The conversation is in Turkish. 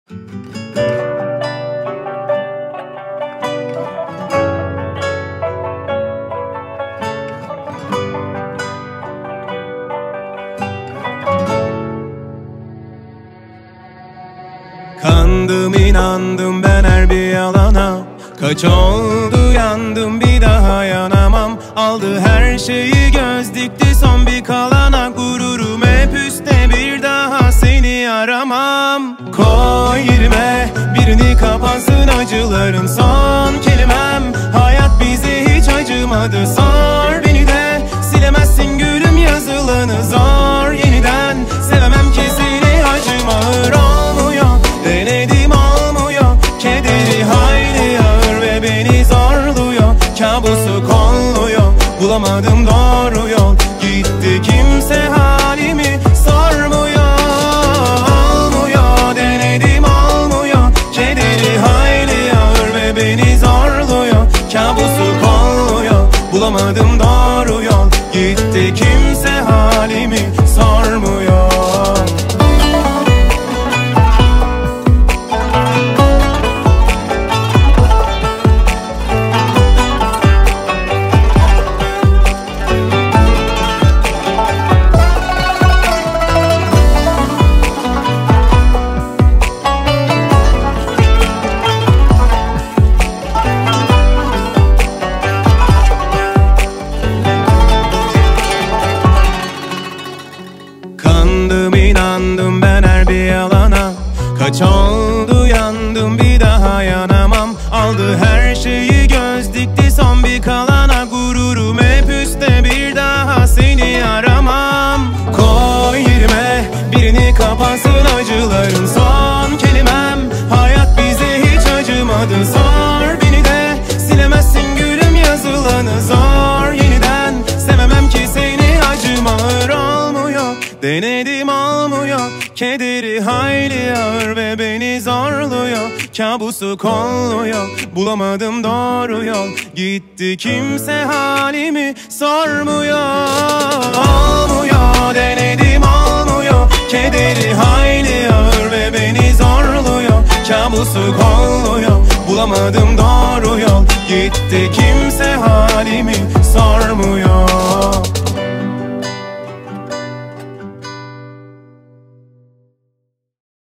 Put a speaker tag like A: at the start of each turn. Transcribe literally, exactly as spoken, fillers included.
A: Kandım inandım ben her bir yalana. Kaç oldu yandım bir daha yanamam. Aldı her şeyi göz dikti son bir kalana. Gururum hep üstte bir daha seni aramam. Koy yerime birini kapansın acıların son kelimem. Hayat bize hiç acımadı sor beni de. Silemezsin gülüm yazılanı zor yeniden. Sevemem ki seni acım ağır olmuyor. Denedim olmuyor. Kederi hayli ağır ve beni zorluyor. Kabusu kolluyor. Bulamadım doğru yol. Gitti kimse halimi sormuyor. Olmuyor denedim olmuyor. Kederi hayli ağır ve beni zorluyor. Kabusu kolluyor. Bulamadım doğru yol. Gitti kimse halimi sormuyor. Kandım inandım ben her bir yalana. Kaç oldu yandım bir daha yanamam. Aldı her şeyi göz dikti son bir kalana. Gururum hep üstte bir daha seni aramam. Koy yerime birini kapansın acıların son kelimem. Hayat bize hiç acımadı sor beni de. Silemezsin gülüm yazılanı zor yeniden. Sevemem ki seni acım ağır olmuyor. Denedim olmuyor. Kederi hayli ağır ve beni zorluyor. Kabusu kolluyor. Bulamadım doğru yol. Gitti kimse halimi sormuyor. Olmuyor denedim olmuyor. Kederi hayli ağır ve beni zorluyor. Kabusu kolluyor. Bulamadım doğru yol. Gitti kimse halimi sormuyor.